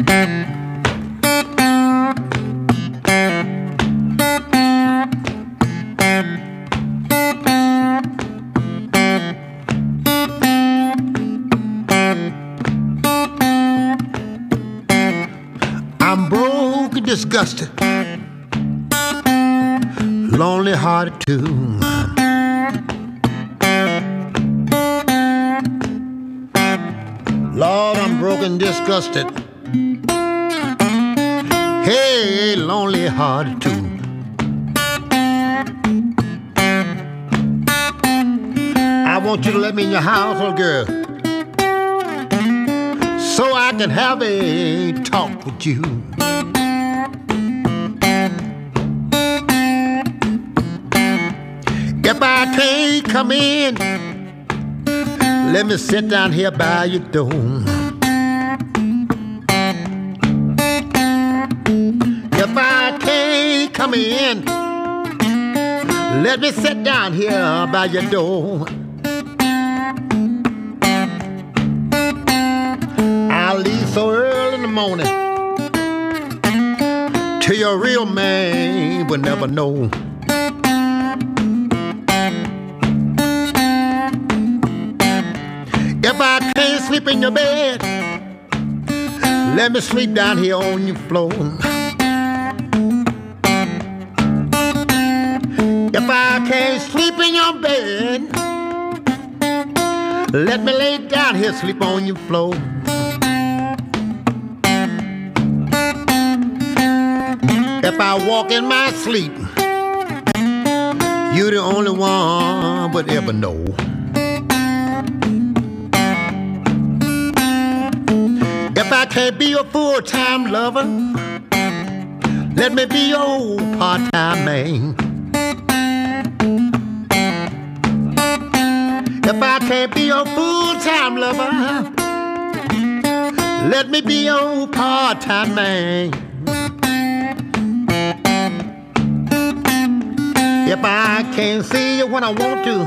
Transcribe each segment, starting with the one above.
I'm broke and disgusted, lonely hearted too. Lord, I'm broke and disgusted, hey, lonely hearted too. I want you to let me in your house, little girl, so I can have a talk with you. If I can't come in, let me sit down here by your door. If I can't come in, let me sit down here by your door. I'll leave so early in the morning till your real man will never know. If I can't sleep in your bed, let me sleep down here on your floor. If I can't sleep in your bed, let me lay down here, sleep on your floor. If I walk in my sleep, you're the only one would ever know. If I can't be your full-time lover, let me be your part-time man. If I can't be your full-time lover, let me be your part-time man. If I can't see you when I want to,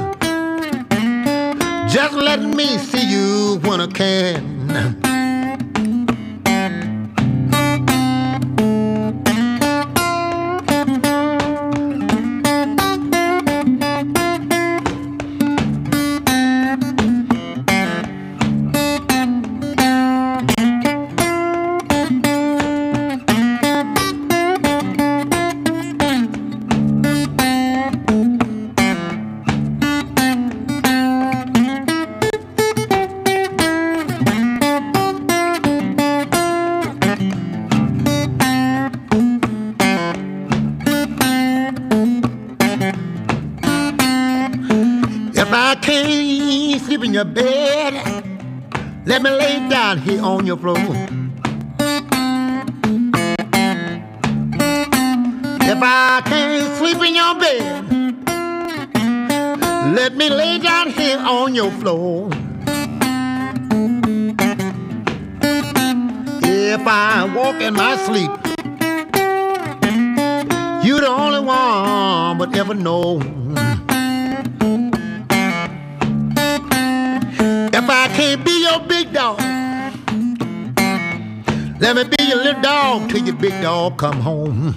just let me see you when I can. If I can't sleep in your bed, let me lay down here on your floor. If I can't sleep in your bed, let me lay down here on your floor. If I walk in my sleep, you're the only one would ever know. If I can't be your big dog, let me be your little dog till your big dog come home.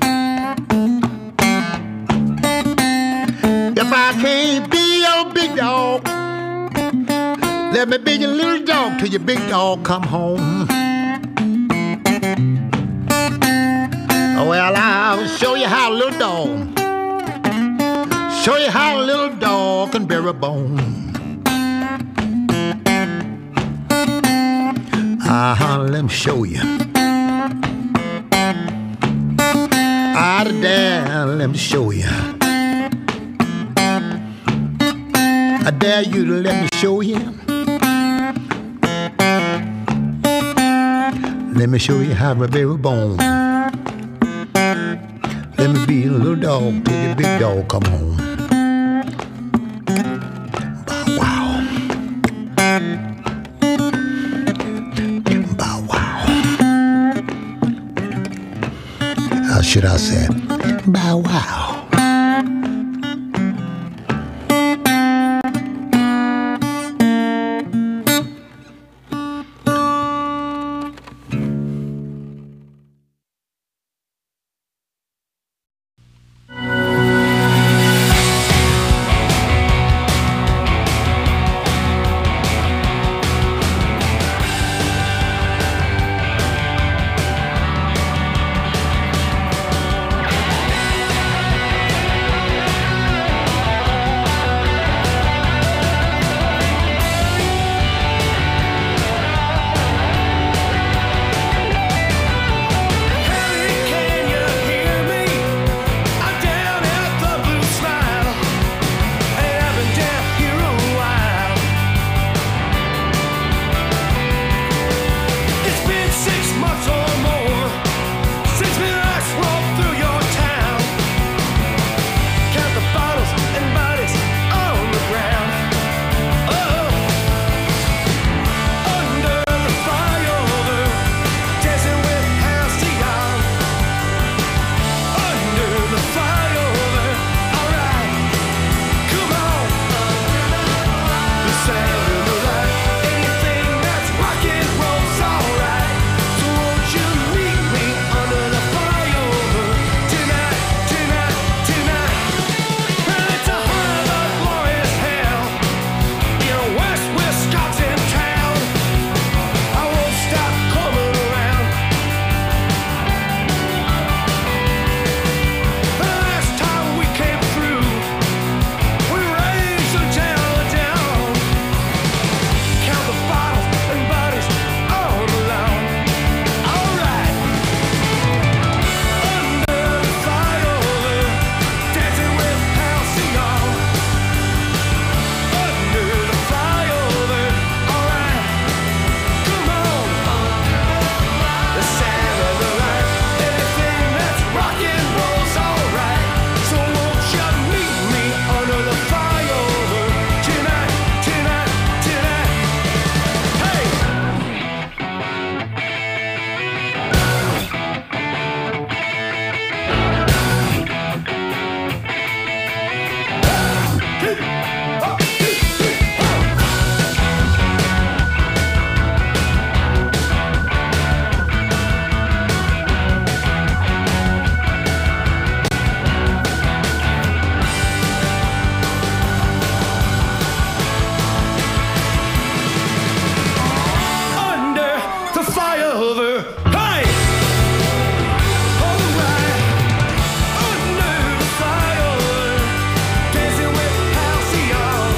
If I can't be your big dog, let me be your little dog till your big dog come home. Well, I'll show you how a little dog, show you how a little dog can bear a bone. Let me show you. There, let me show you. I dare you to let me show you. Let me show you how to bear a bone. Let me be a little dog till your big dog come home. Bow wow. Bow wow. How should I say it? Bow wow. over. Hey! Alright, under the fire, dancing with Halcyon.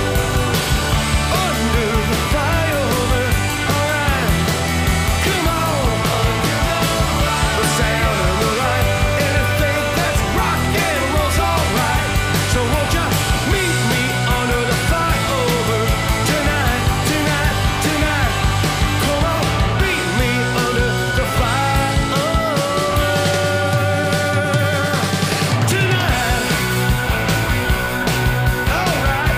Under the fire, alright, come on. The sound of the light, anything that's rock and roll's alright. So won't you meet me under the flyover tonight, tonight, tonight? Come on, meet me under the flyover tonight. Alright.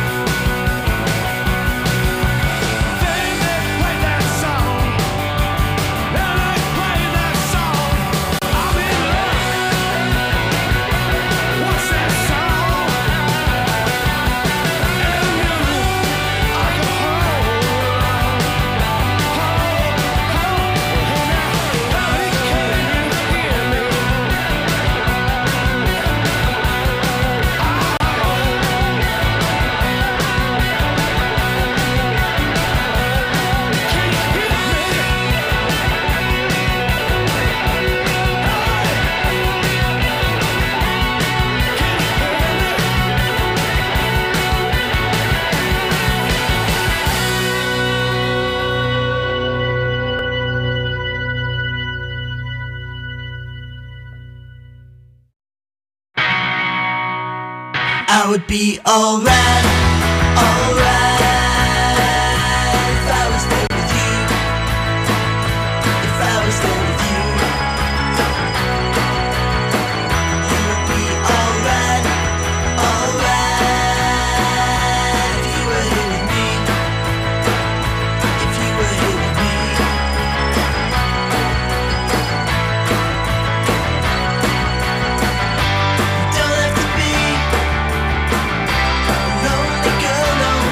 Then they play that song. Now they play that song. I'm in love. What's that song? And I can hold I would be alright, alright, if I was there with you, if I was there with you. You would be alright, alright, if you were here with me, if you were here with me. You don't have to be a lonely girl no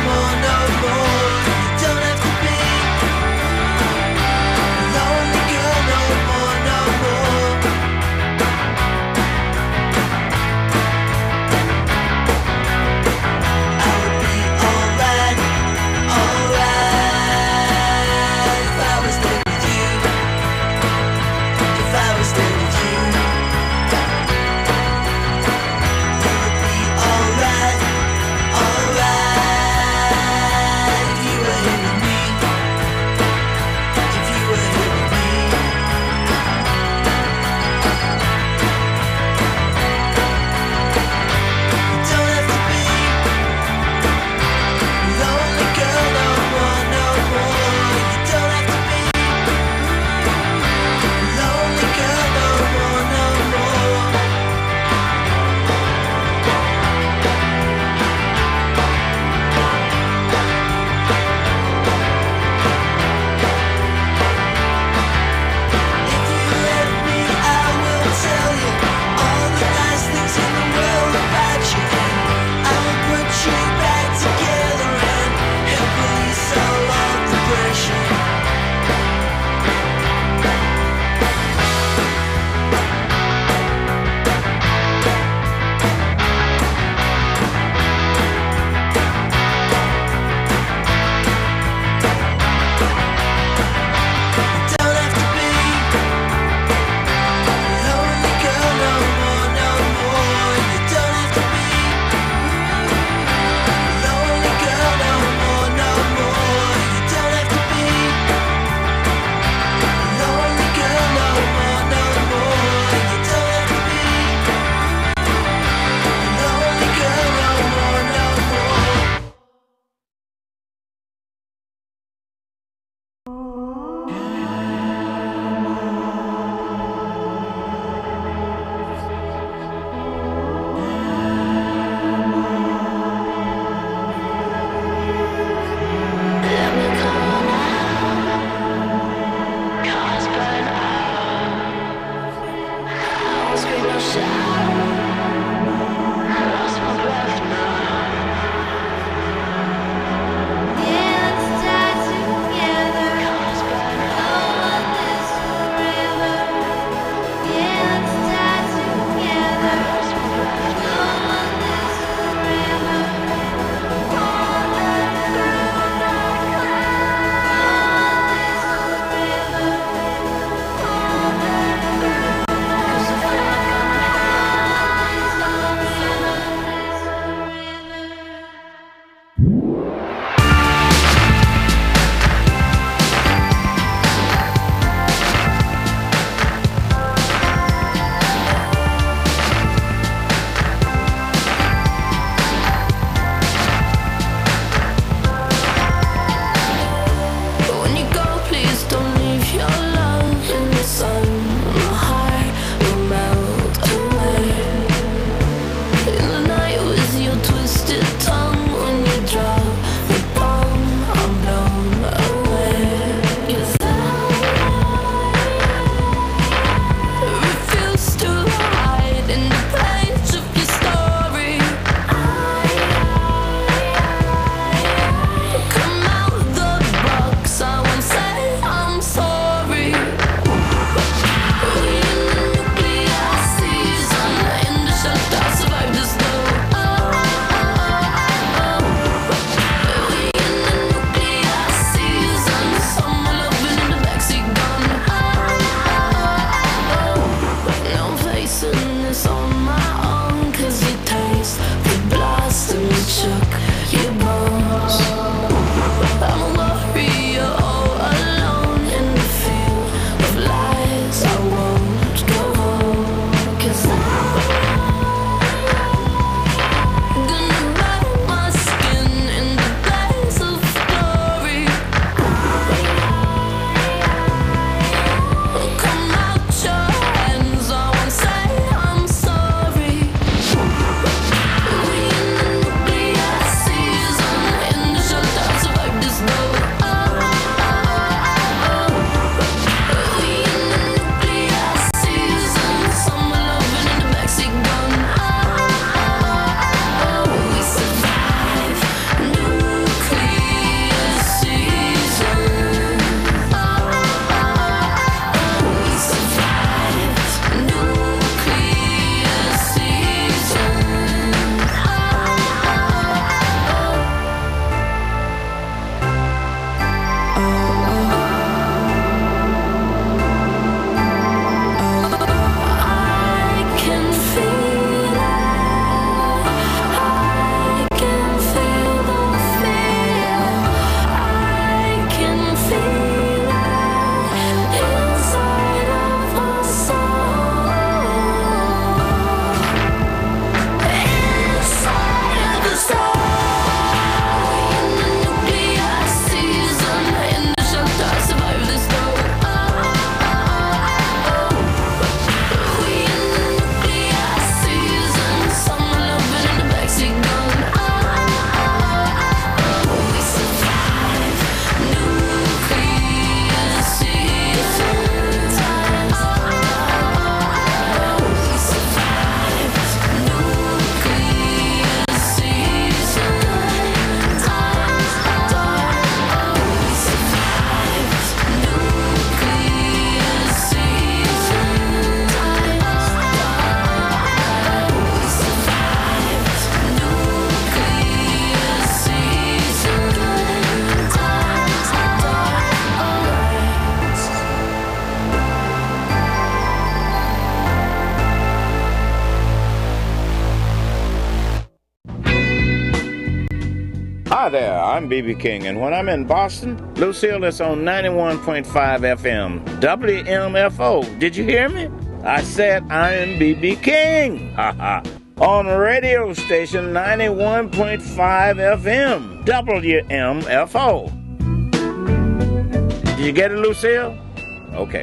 Hi there, I'm B.B. King, and when I'm in Boston, Lucille is on 91.5 FM, WMFO. Did you hear me? I said I'm B.B. King. Ha on radio station 91.5 FM, WMFO. Did you get it, Lucille? Okay.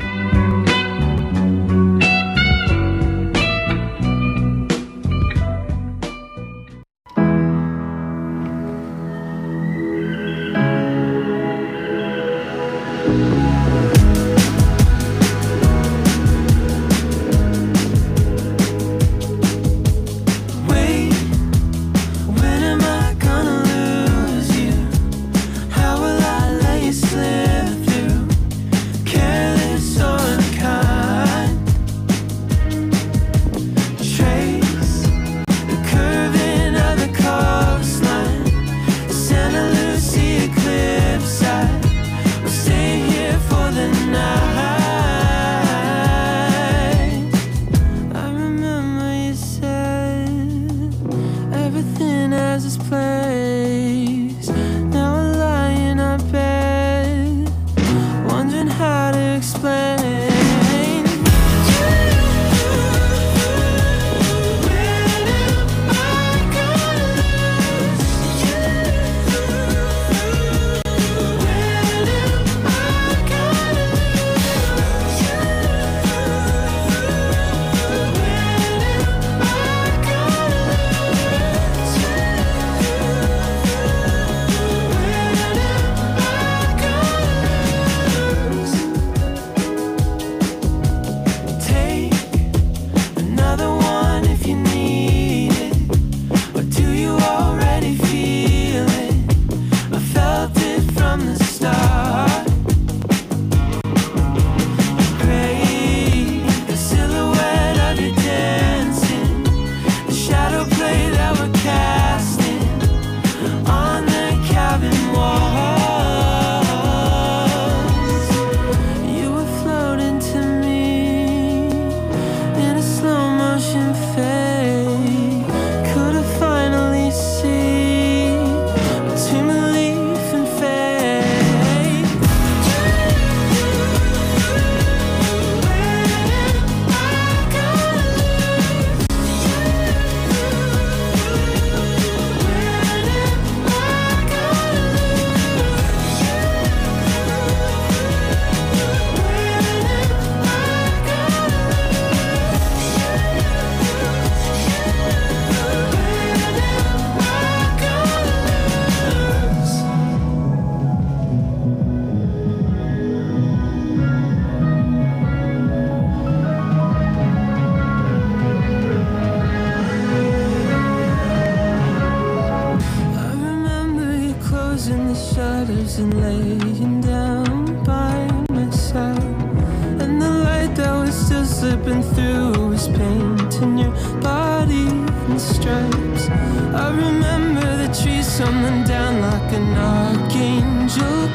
And laying down by my side, and the light that was still slipping through was painting your body in stripes. I remember the trees tumbling down like an archangel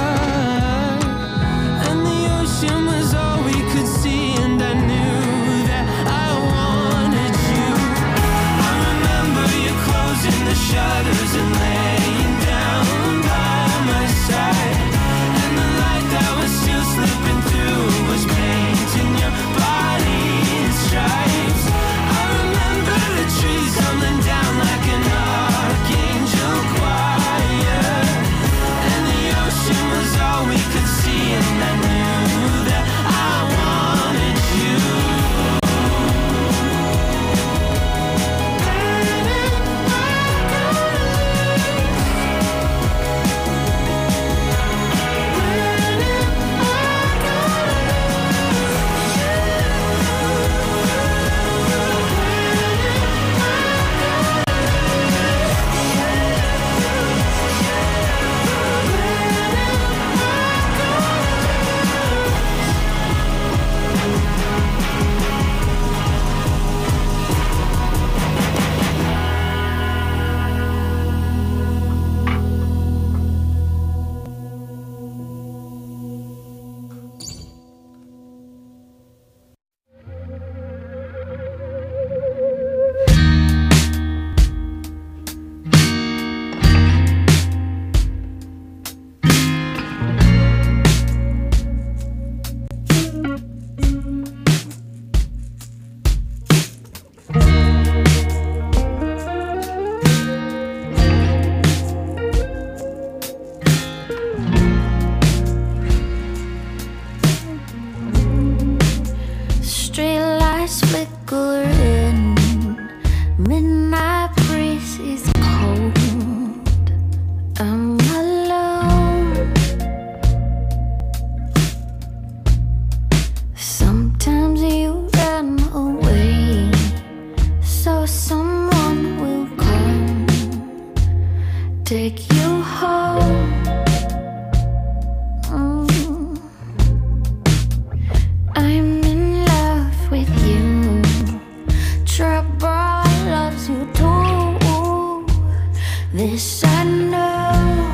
choir, and the ocean was all we could see, and I knew that I wanted you. I remember you closing the shutters and laying down by my side, and the light that was still slipping through was painting your body in stripes. I remember the trees tumbling down like an archangel choir, stars flickering, midnight breeze is cold. I'm alone. Sometimes you run away, so someone will come, take you home. I'm in love with you. Trouble loves you too. This I know.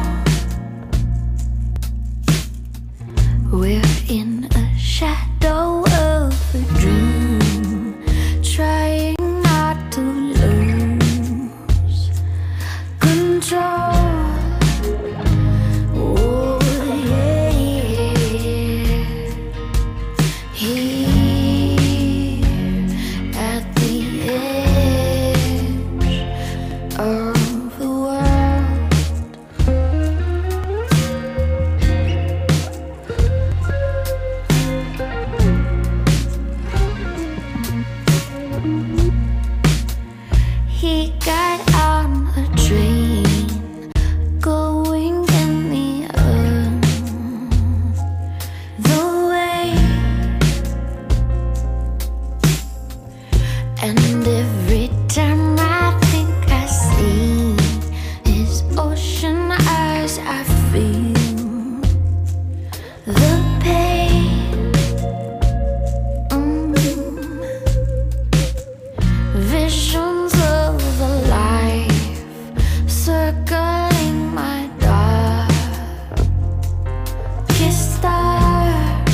We're in a shadow of a dream, trying not to lose control. Oh yeah, here at the edge of the world. He got on a train going the way, and every time I think I see his ocean eyes, I feel the pain. Visions of a life circling my darkest star.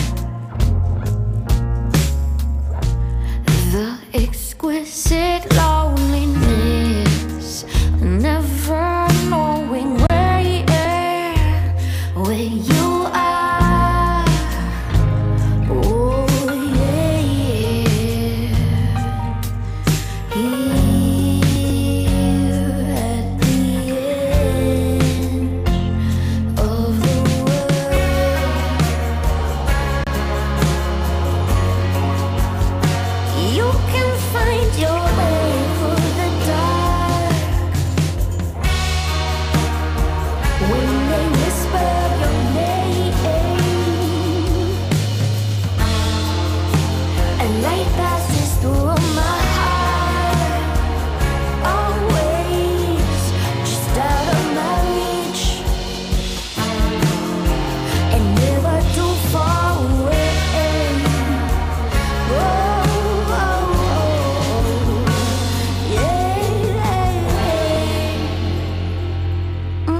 The exquisite loneliness, never knowing where you are. Oh yeah, here at the edge of the world. You can find your way through the dark when they whisper your name. A light passes through my heart, always just out of my reach, and never too far away. Oh, yeah.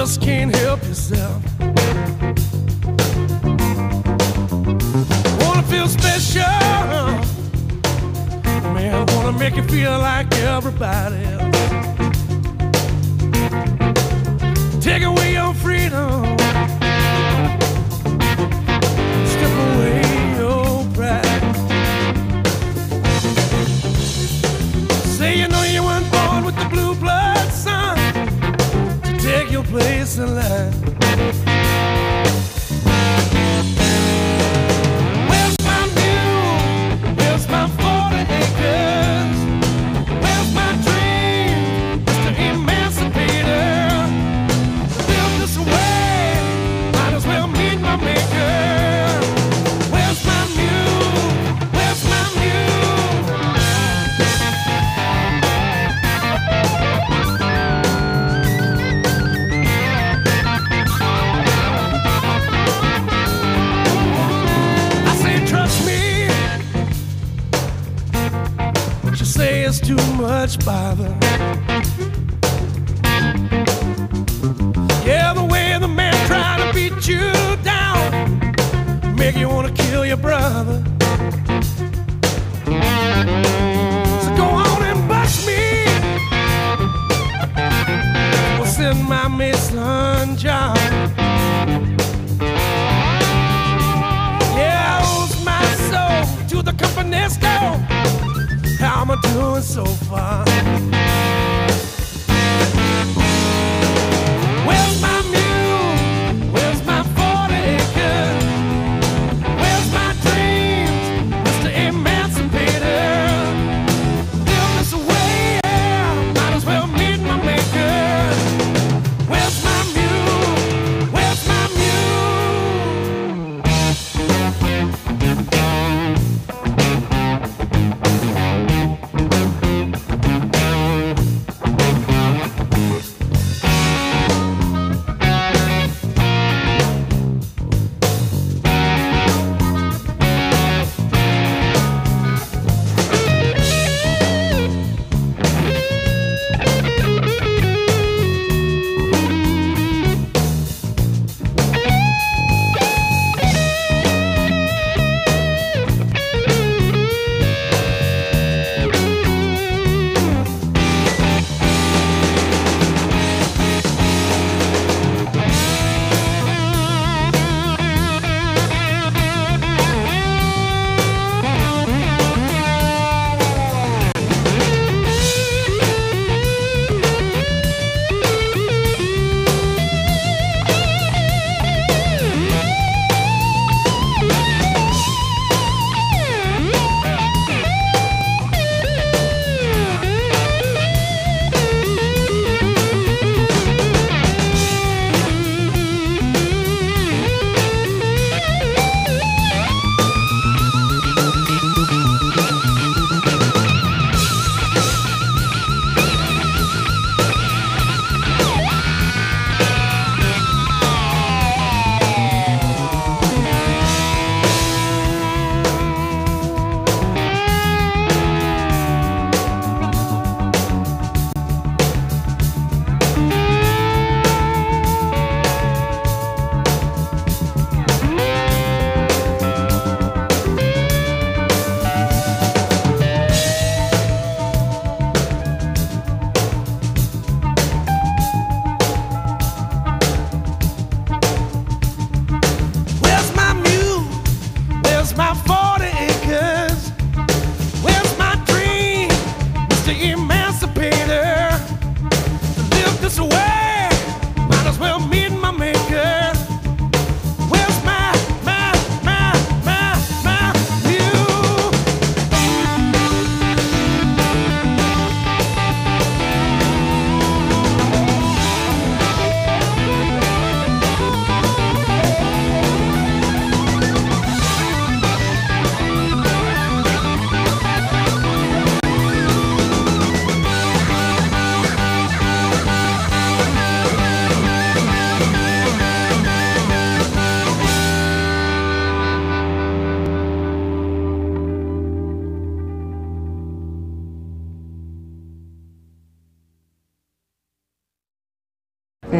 just can't help yourself. Wanna feel special, man, I wanna make you feel like everybody else. Take away your freedom, strip away your pride. Say you know you weren't born with the blue blood, son, to take your place in line. Where's my mule? Where's my 40 acres? Where's my dream, Mr. Emancipator? Build this way, might as well meet my maker. Where's my mule? Where's my mule? I say trust me, what you say is too much bother. Yeah, the way the man tried to beat you down, make you wanna kill your brother. So go on and bust me. We'll send my Mason John. Yeah, I owes my soul to the company store. How am I doing so far? Where's my mule? Where's my 40 acres? Where's my dreams, Mr. Emancipator? Build this away, yeah, might as well meet my maker. Where's my mule? Where's my mule?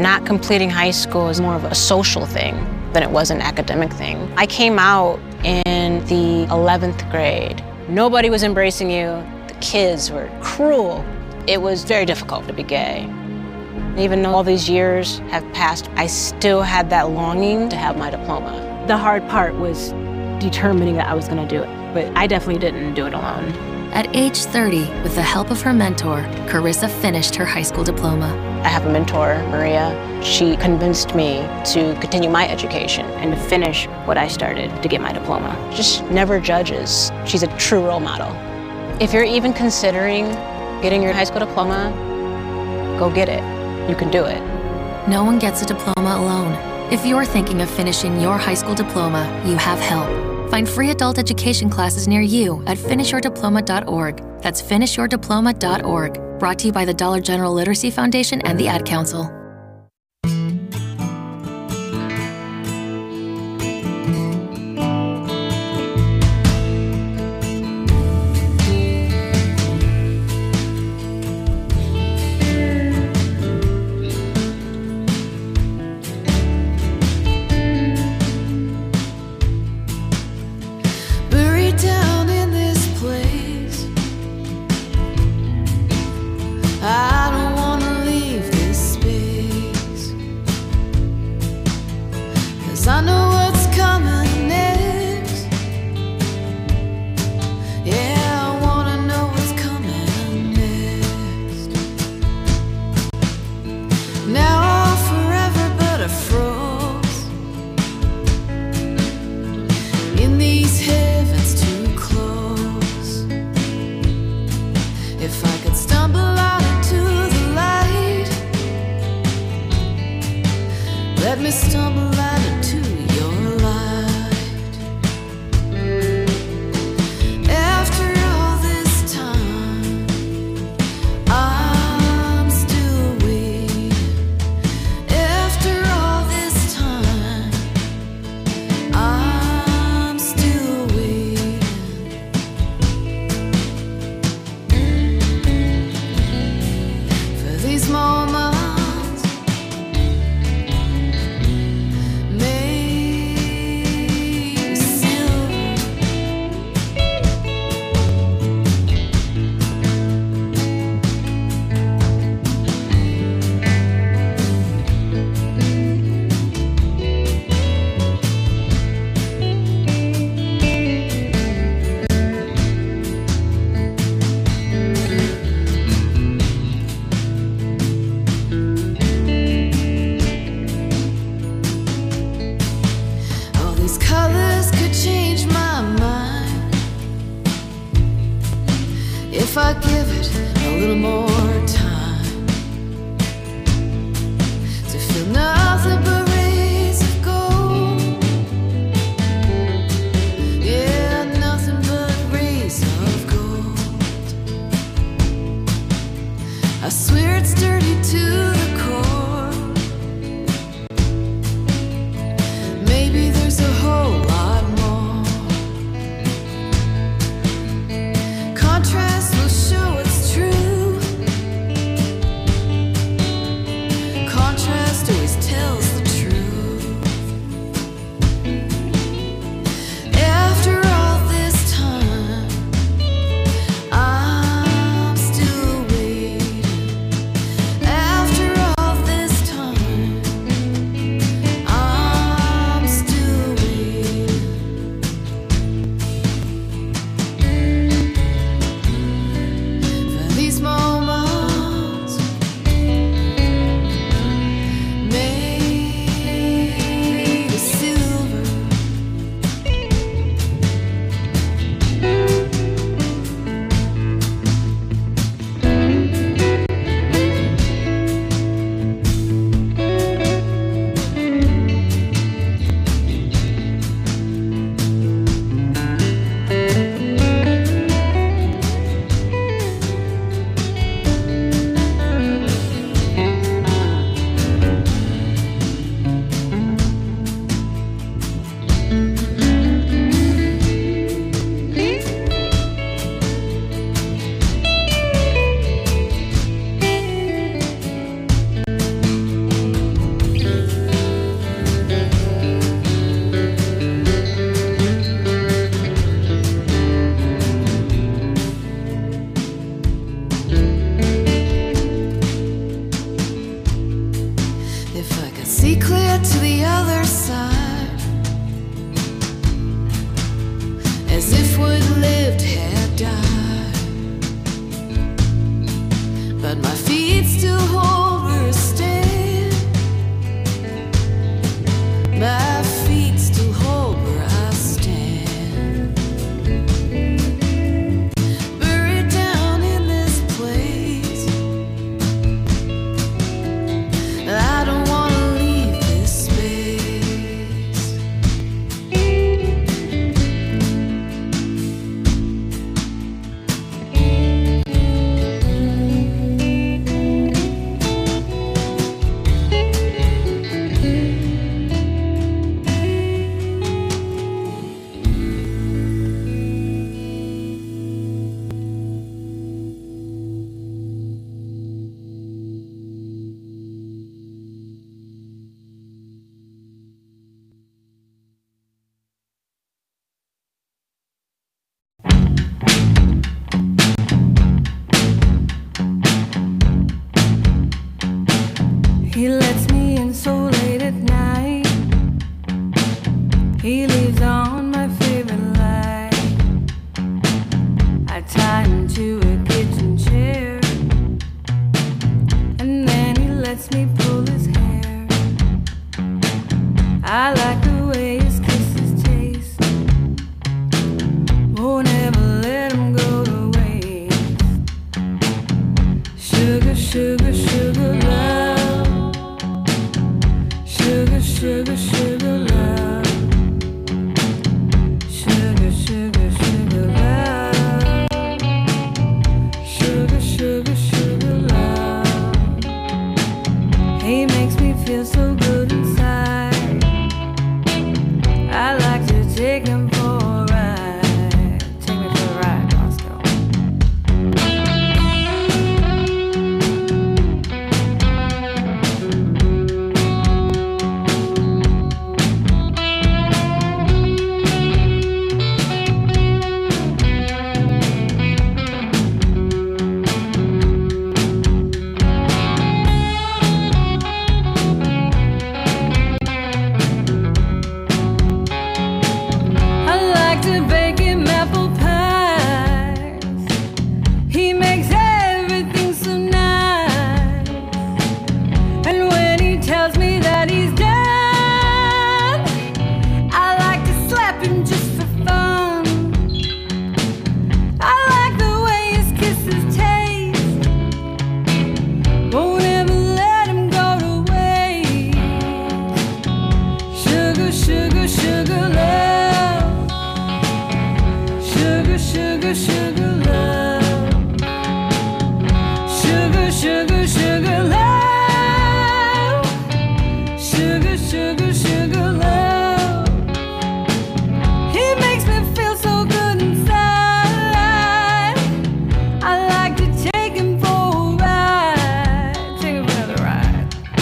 not completing high school is more of a social thing than it was an academic thing. I came out in the 11th grade. Nobody was embracing you. The kids were cruel. It was very difficult to be gay. Even though all these years have passed, I still had that longing to have my diploma. The hard part was determining that I was going to do it, but I definitely didn't do it alone. At age 30, with the help of her mentor, Carissa finished her high school diploma. I have a mentor, Maria. She convinced me to continue my education and to finish what I started to get my diploma. Just never judges. She's a true role model. If you're even considering getting your high school diploma, go get it. You can do it. No one gets a diploma alone. If you're thinking of finishing your high school diploma, you have help. Find free adult education classes near you at finishyourdiploma.org. That's finishyourdiploma.org. Brought to you by the Dollar General Literacy Foundation and the Ad Council. I don't wanna leave this space, 'cause I know what's coming next. Yeah, I wanna know what's coming next. Now I'm forever but I froze in these heavens too close. If I could stumble out into the light, let me stumble out into your light. After all this time, I'm still waiting. After all this time, I'm still waiting. For these moments made silver. All these colors could change my mind if I give it a little more time to feel nothing but rays of gold. Yeah, nothing but rays of gold. I swear it's dirty to the core. Maybe there's a whole lot more. Contrast will show it's true. tie him to a kitchen chair, and then he lets me pull his hair. I like the way his kisses taste. Won't ever let him go to waste. Sugar, sugar, sugar love. Sugar, sugar, sugar love. Sugar, sugar, sugar love. Sugar, sugar, sugar love. He makes me feel so good inside. I like to take him for a ride. Take me for a ride, Roscoe. I like to bake him apple pies. He makes everything so nice. And when he tells me that he's done, I like to slap him just for fun. I like the way his kisses taste. Won't ever let him go to waste. Sugar, sugar, sugar love. Sugar, sugar, sugar love. Sugar, sugar, sugar love. Sugar, sugar, sugar love. He makes me feel so good inside. I like to take him for a ride. Take him for another ride.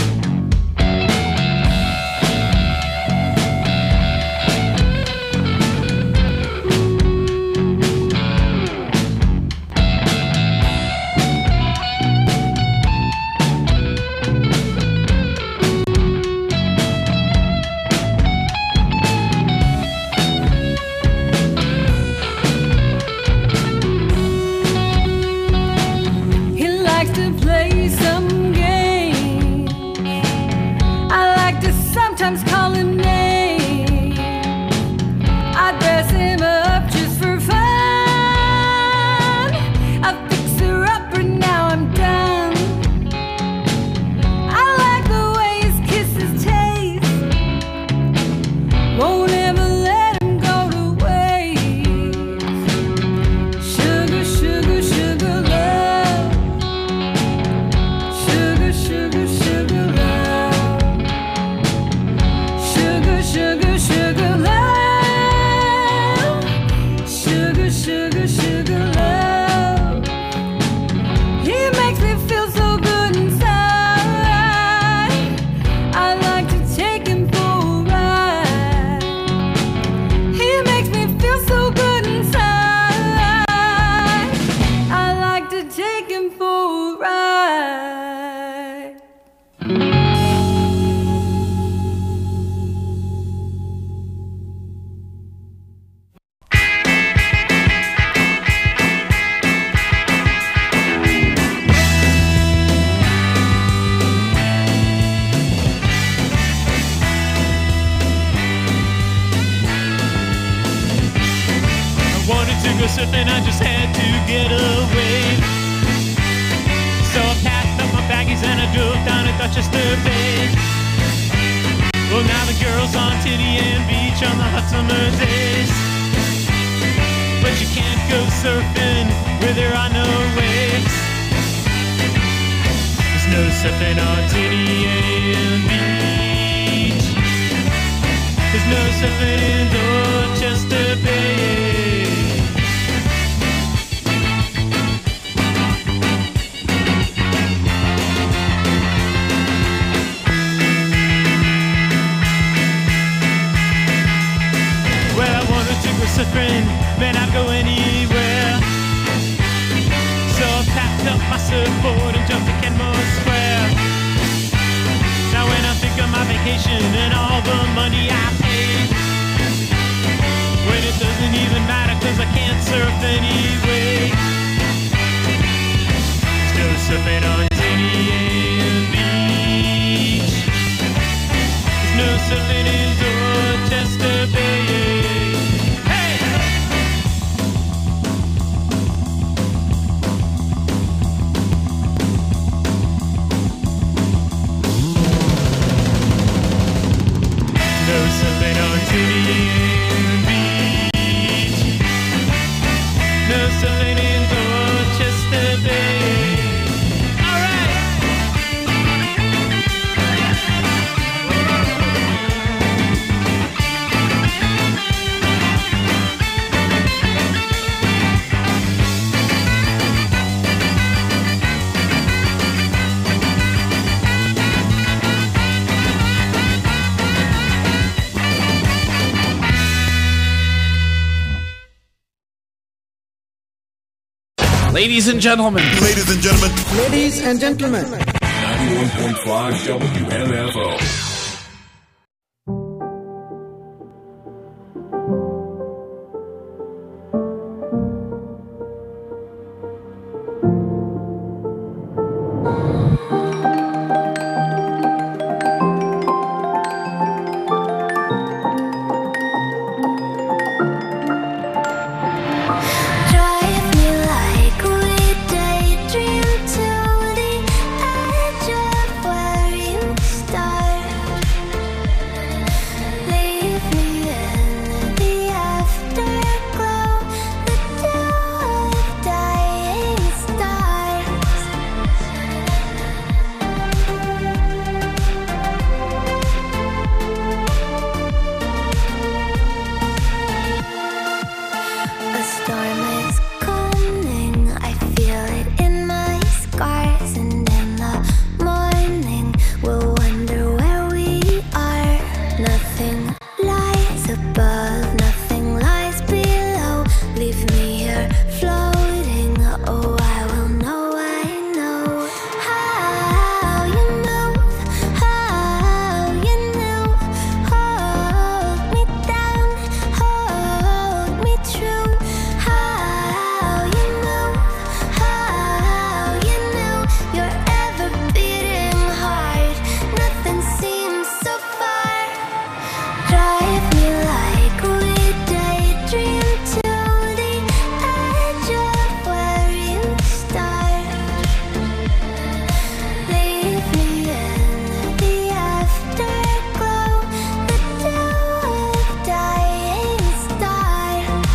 He likes to play some games. I like to sometimes call him names. I dress him up just for fun. I fix her up and now I'm done. I like the way his kisses taste. Won't ever let him go to waste. Sugar, sugar, sugar love. Sugar, sugar, sugar love. Sugar, sugar, sugar love. Sugar, sugar, sugar love. He makes me feel so good inside. I like to take him for a ride. He makes me feel so good inside. I like to take him for a ride. I wanted to go surfing, I just had to get away. So I packed up my baggies and I drove down to Dorchester Bay. Well, now the girls on Tinian Beach on the hot summer days. But you can't go surfing where there are no waves. There's no surfing on Tinian Beach. There's no surfing in Dorchester Bay. Well, I wanted to go surfing, man, I'd go anywhere. So I packed up my surfboard and jumped to Kenmore Square. Now when I think of my vacation and all the money I paid, when it doesn't even matter 'cause I can't surf anyway. surfing on Zany Beach. There's no surfing in Dorchester Bay. Hey! No surfing on Zany Beach. No surfing in Dorchester Bay. All right. Ladies and gentlemen. Ladies and gentlemen. Ladies and gentlemen. 91.5 WMFO. Drive me like we daydream to the edge of where you start. Leave me in the afterglow, the dew of dying stars. A storm is coming, I feel it in my scars, and in the morning we'll wonder where we are. Nothing lies above, nothing lies below. Leave me here floating, oh I will know, I know. How you move, how you know. Hold me down, hold me true. How you move, how you know. You're ever beating heart, nothing seems so far. Drive me like we daydream to the edge of where you start. Leave me in the afterglow, the dew of dying stars.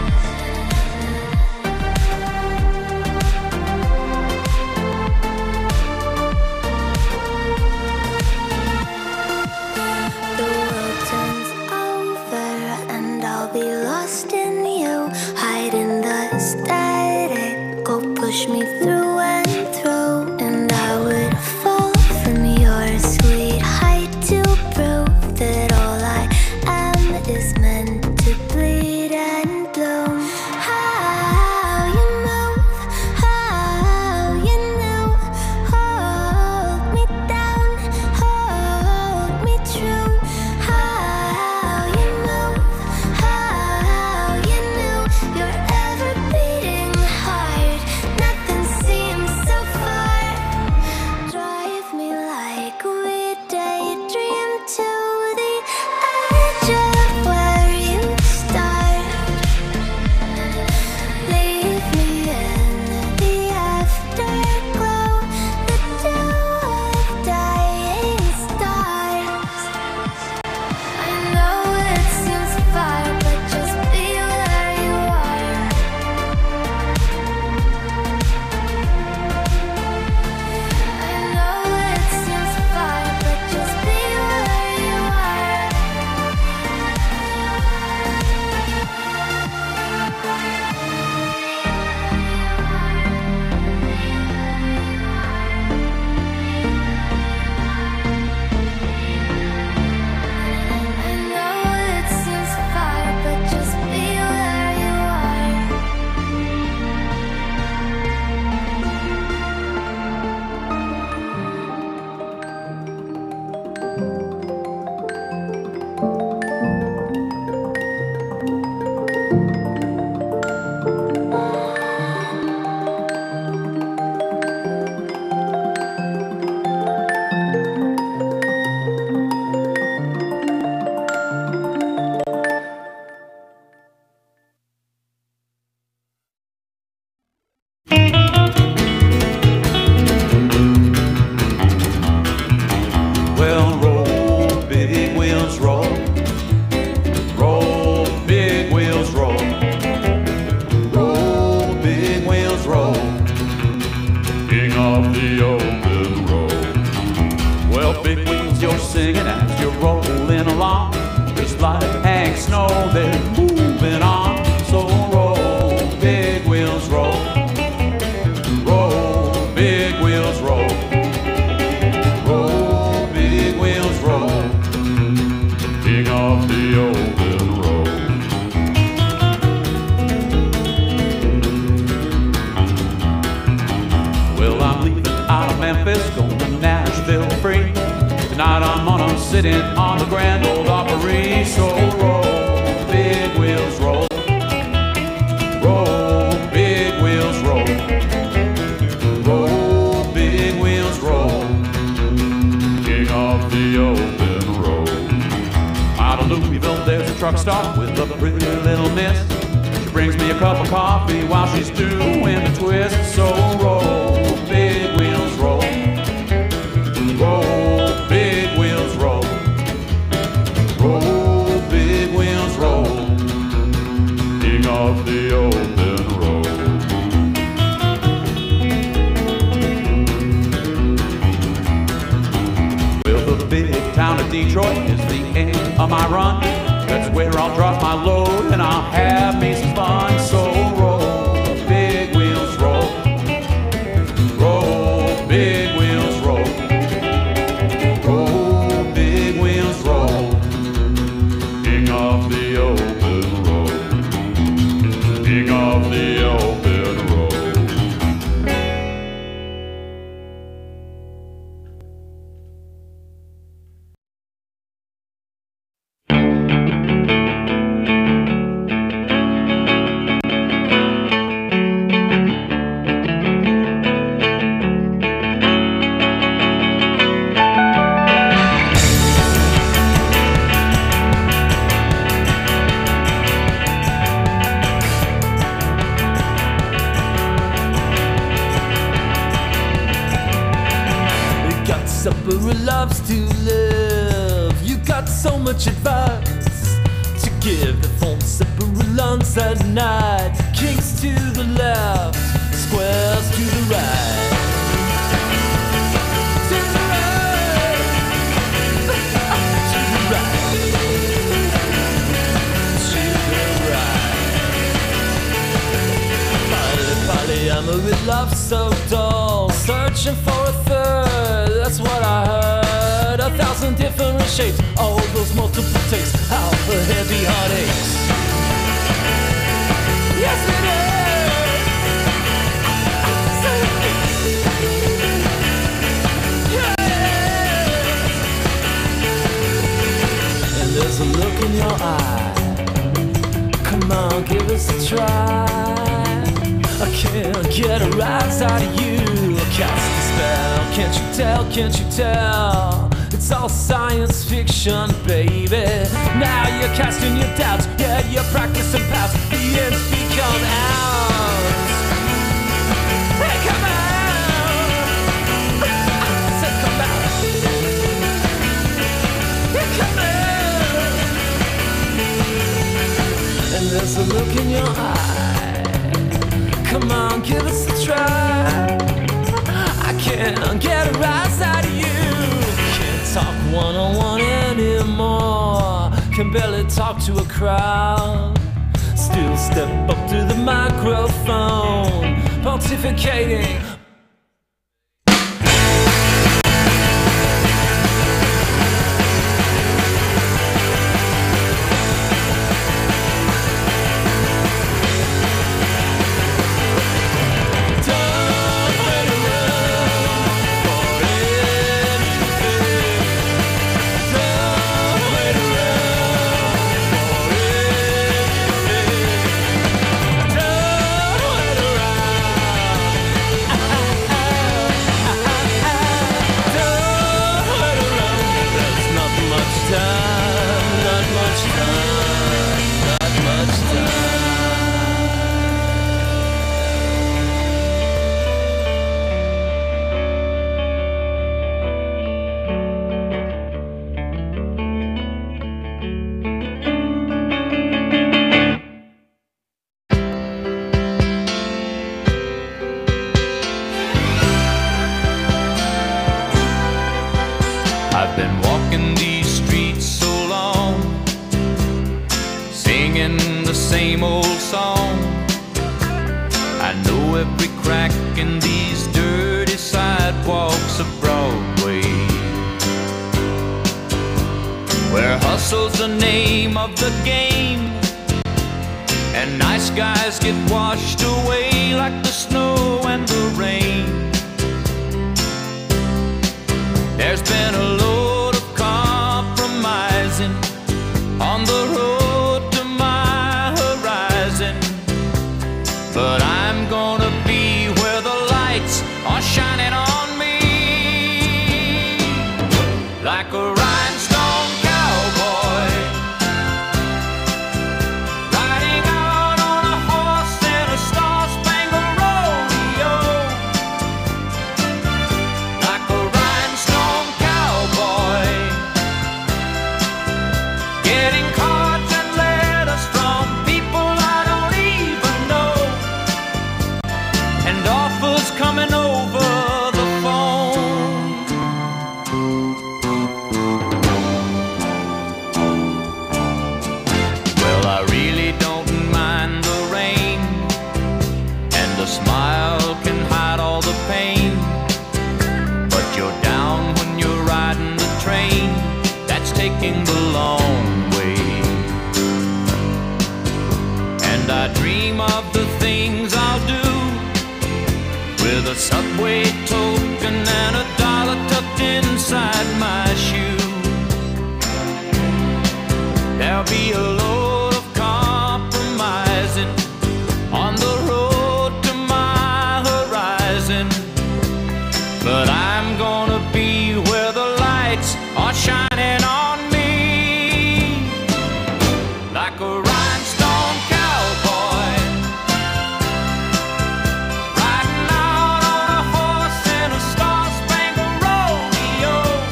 The world turns over and I'll be lost in you. Hide in the static, go push me through and through. And I would fall from your sweet height to prove that all I am is meant to bleed and bloom. How you move, how you know. Hold me down, hold me true. How you move, how you know. You're ever beating heart, nothing seems tunes you're singing as you're rolling along. Just like Hank Snow, they're moving on. So roll, big wheels roll. Roll, big wheels roll. Roll, big wheels roll. King of the open road. Well, I'm leaving out of Memphis, going to Nashville free. Tonight I'm gonna sit in on the Grand Ole Opry. So roll, big wheels roll. Roll, big wheels roll. Roll, big wheels roll. King of the open road. Out of Louisville there's a truck stop with a pretty little miss. She brings me a cup of coffee while she's doing the twist. So roll, big wheels roll. Roll, big wheels roll. Roll, big wheels roll. King of the open road. Well, the big town of Detroit is the end of my run. That's where I'll drop my load and I'll have me some fun. So roll, big wheels roll. Roll, big wheels roll. Roll, big wheels roll. King of the open road. King of the open road. Supper loves to live. You got so much advice to give. The phone supper lunch at night. Kings to the left, squares to the right. To the right. To the right. To the right. Polyamory love so dull. Searching for a third. That's what I heard. 1,000 different shapes, all those multiple takes, how the heavy heart aches. Yes, it is. Yeah. And there's a look in your eye. Come on, give us a try. I can't get a rise out of you. Cast the spell, can't you tell, can't you tell? It's all science fiction, baby. Now you're casting your doubts, yeah, you're practicing past. The ends become out. Hey, come out! I said come out. Hey, come out! And there's a look in your eye. Come on, give us a try. I can't get a rise out of you. Can't talk one-on-one anymore. Can barely talk to a crowd. Still step up to the microphone, pontificating. every crack in these dirty sidewalks of Broadway, where hustle's the name of the game, and nice guys get washed away like the snow and the rain. There's been a load of compromising on the road to my horizon, but I'm gonna be where the lights are shining on me, like a rhinestone cowboy, riding out on a horse in a star-spangled rodeo, like a rhinestone cowboy, getting cards and letters from people I don't even know, and offers coming over the phone. Well, I really don't mind the rain, and a smile can hide all the pain, but you're down when you're riding the train that's taking the long way. And I dream of the things I'll do with a subway token and a dollar tucked inside my shoe. There'll be a load of compromising on the road to my horizon, but I'm gonna be where the lights are shining on me, like a rhinestone cowboy, riding out on a horse in a star-spangled rodeo,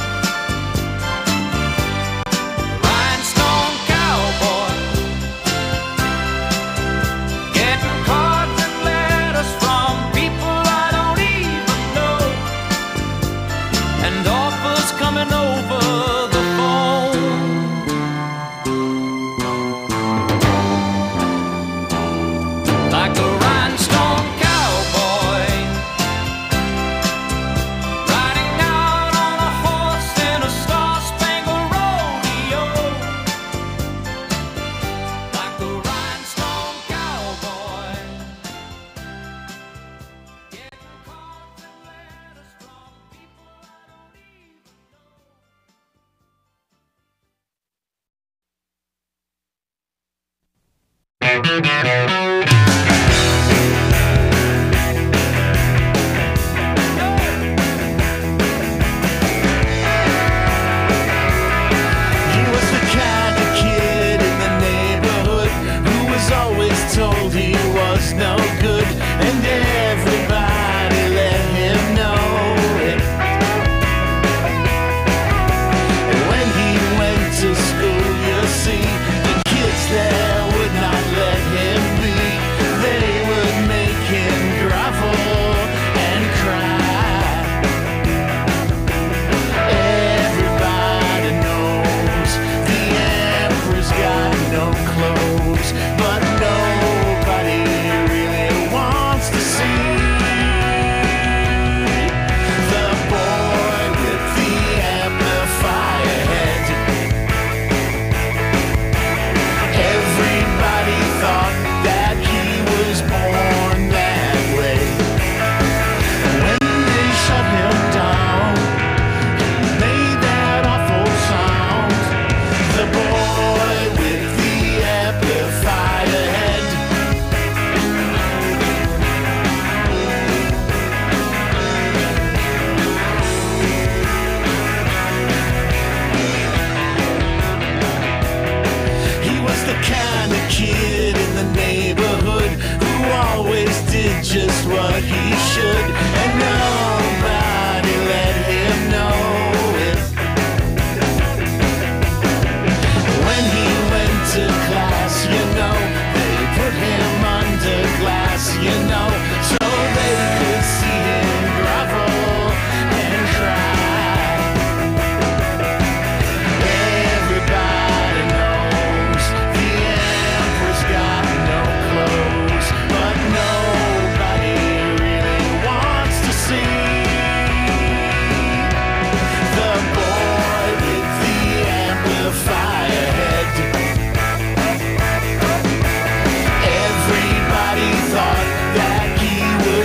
rhinestone cowboy, getting cards and letters from people I don't even know, and offers coming over the phone. Like a rhinestone cowboy, riding out on a horse in a star-spangled rodeo, like a rhinestone cowboy, getting cards and letters from people I don't even He was the kind of kid in the neighborhood who was always told he was no good, and everybody let him know it. And when he went to school, you see, the kids there would not let him be. They would make him grovel and cry. Everybody knows the emperor's got no clothes, but nobody really wants to see the boy with the amplifier head. Everybody thought that he was born that way. When they shut him down, he made that awful sound. The boy with the amplifier head. He was the kind of kid in the neighborhood who always did just what he should.